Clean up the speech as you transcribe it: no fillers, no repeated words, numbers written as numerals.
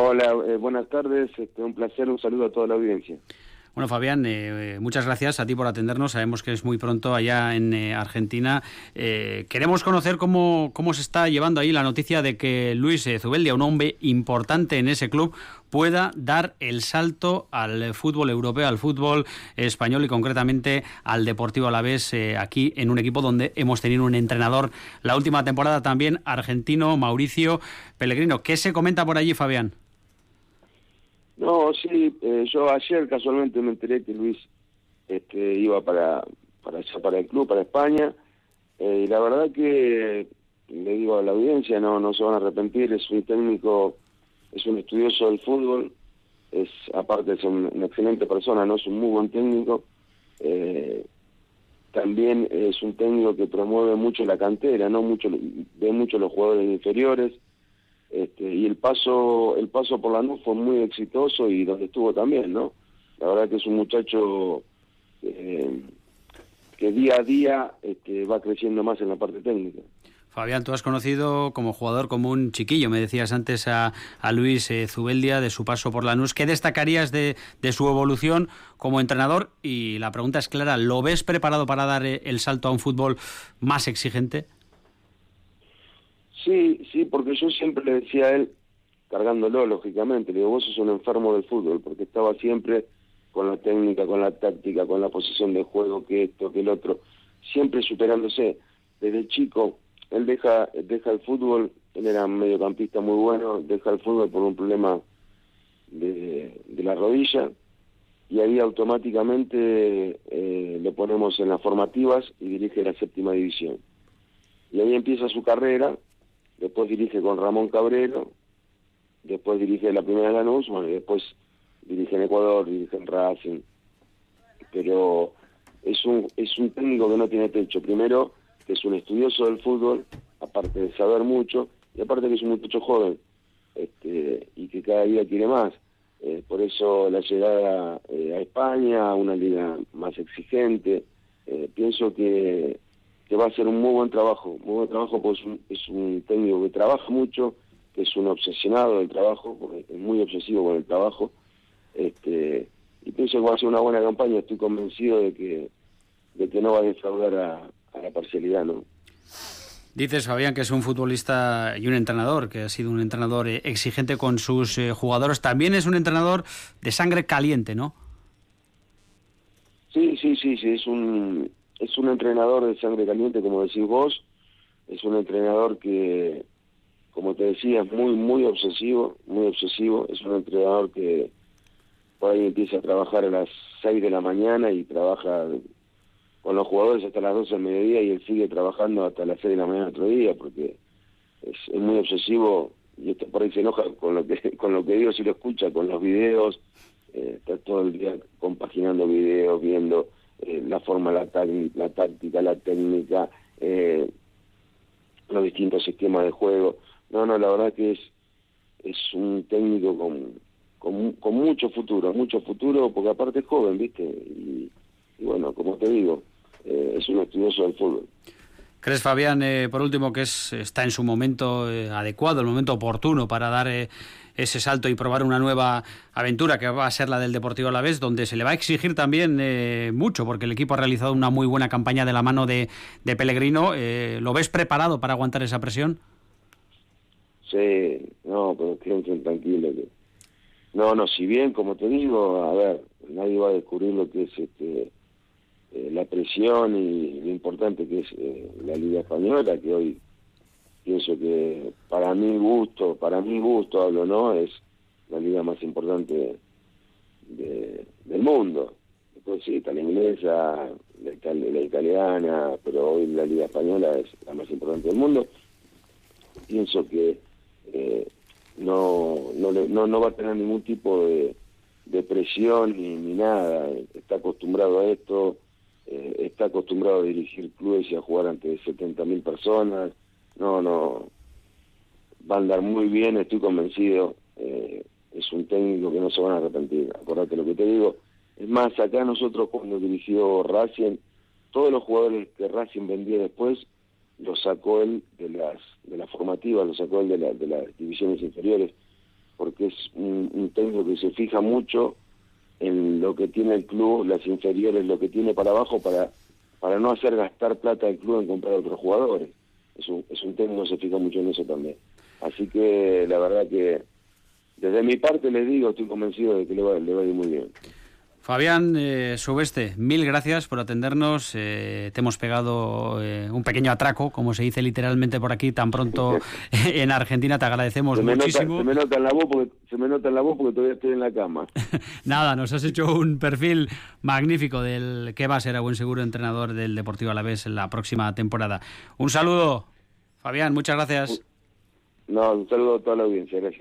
Hola, buenas tardes, un placer, un saludo a toda la audiencia. Bueno, Fabián, muchas gracias a ti por atendernos. Sabemos que es muy pronto allá en Argentina. Queremos conocer cómo se está llevando ahí la noticia de que Luis Zubeldia, un hombre importante en ese club, pueda dar el salto al fútbol europeo, al fútbol español y concretamente al Deportivo Alavés, aquí en un equipo donde hemos tenido un entrenador la última temporada también argentino, Mauricio Pellegrino. ¿Qué se comenta por allí, Fabián? No, sí, yo ayer casualmente me enteré que Luis iba para el club, para España, y la verdad que le digo a la audiencia, no se van a arrepentir, es un técnico, es un estudioso del fútbol, aparte es una excelente persona, no es un muy buen técnico, también es un técnico que promueve mucho la cantera, ve mucho los jugadores inferiores. Y el paso por Lanús fue muy exitoso y donde estuvo también, ¿no? La verdad que es un muchacho que día a día va creciendo más en la parte técnica. Fabián, tú has conocido como jugador, como un chiquillo, me decías antes a Luis Zubeldia, de su paso por Lanús. ¿Qué destacarías de su evolución como entrenador? Y la pregunta es clara, ¿lo ves preparado para dar el salto a un fútbol más exigente? Sí, porque yo siempre le decía a él, cargándolo lógicamente, le digo, vos sos un enfermo del fútbol, porque estaba siempre con la técnica, con la táctica, con la posición de juego, que esto, que el otro, siempre superándose. Desde chico, él deja el fútbol, él era mediocampista muy bueno, deja el fútbol por un problema de la rodilla, y ahí automáticamente lo ponemos en las formativas y dirige la 7ª división. Y ahí empieza su carrera. Después dirige con Ramón Cabrero, después dirige la primera Lanús, bueno, y después dirige en Ecuador, dirige en Racing. Pero es un técnico que no tiene techo. Primero, que es un estudioso del fútbol, aparte de saber mucho, y aparte que es un muchacho joven, y que cada día quiere más. Por eso la llegada a España, a una liga más exigente, pienso que va a hacer un muy buen trabajo, pues es un técnico que trabaja mucho, que es un obsesionado del trabajo, porque es muy obsesivo con el trabajo, y pienso que va a ser una buena campaña. Estoy convencido de que no va a defraudar a la parcialidad, ¿no? Dices, Fabián, que es un futbolista y un entrenador, que ha sido un entrenador exigente con sus jugadores. También es un entrenador de sangre caliente, ¿no? Sí, es un entrenador de sangre caliente, como decís vos. Es un entrenador que, como te decía, es muy obsesivo, muy obsesivo. Es un entrenador que por ahí empieza a trabajar a las 6 de la mañana y trabaja con los jugadores hasta las 12 del mediodía, y él sigue trabajando hasta las 6 de la mañana otro día, porque es muy obsesivo, y esto por ahí se enoja con lo que digo si lo escucha, con los videos. Está todo el día compaginando videos, viendo la forma, la táctica, la técnica, los distintos sistemas de juego. No, la verdad que es un técnico con mucho futuro, porque aparte es joven, ¿viste? Y bueno, como te digo, es un estudioso del fútbol. ¿Crees, Fabián, por último, que está en su momento adecuado, el momento oportuno para dar ese salto y probar una nueva aventura que va a ser la del Deportivo Alavés, donde se le va a exigir también mucho, porque el equipo ha realizado una muy buena campaña de la mano de Pellegrino? ¿Lo ves preparado para aguantar esa presión? Sí, no, pero quédense tranquilos. Si bien, como te digo, a ver, nadie va a descubrir lo que es la presión y lo importante que es la Liga Española, que hoy pienso que para mi gusto hablo, ¿no? Es la liga más importante del mundo. Después sí, está la inglesa, la italiana, pero hoy la Liga Española es la más importante del mundo. Pienso que no va a tener ningún tipo de presión ni nada. Está acostumbrado a esto, está acostumbrado a dirigir clubes y a jugar ante 70.000 personas. Va a andar muy bien, estoy convencido. Es un técnico que no se van a arrepentir. Acordate lo que te digo. Es más, acá nosotros cuando dirigió Racing, todos los jugadores que Racing vendía después los sacó él de las formativas, los sacó él de las divisiones inferiores, porque es un técnico que se fija mucho en lo que tiene el club, las inferiores, lo que tiene para abajo, para no hacer gastar plata del club en comprar a otros jugadores. Es un técnico que se fija mucho en eso también. Así que la verdad que desde mi parte les digo, estoy convencido de que le va a ir muy bien. Fabián Subeste, mil gracias por atendernos. Te hemos pegado un pequeño atraco, como se dice literalmente por aquí, tan pronto en Argentina. Te agradecemos muchísimo. Se me nota en la voz porque todavía estoy en la cama. Nada, nos has hecho un perfil magnífico del que va a ser a buen seguro entrenador del Deportivo Alavés en la próxima temporada. Un saludo, Fabián, muchas gracias. No, un saludo a toda la audiencia, gracias.